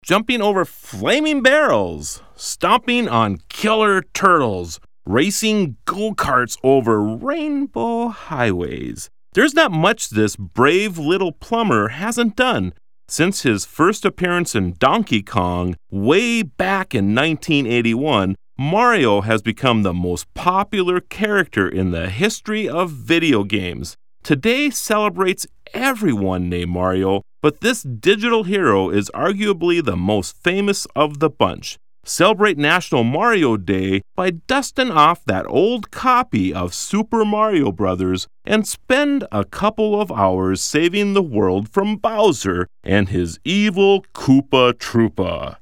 jumping over flaming barrels, stomping on killer turtles, racing go-karts over rainbow highways. There's not much this brave little plumber hasn't done. Since his first appearance in Donkey Kong way back in 1981, Mario has become the most popular character in the history of video games. Today celebrates everyone named Mario, but this digital hero is arguably the most famous of the bunch. Celebrate National Mario Day by dusting off that old copy of Super Mario Bros. And spend a couple of hours saving the world from Bowser and his evil Koopa Troopa.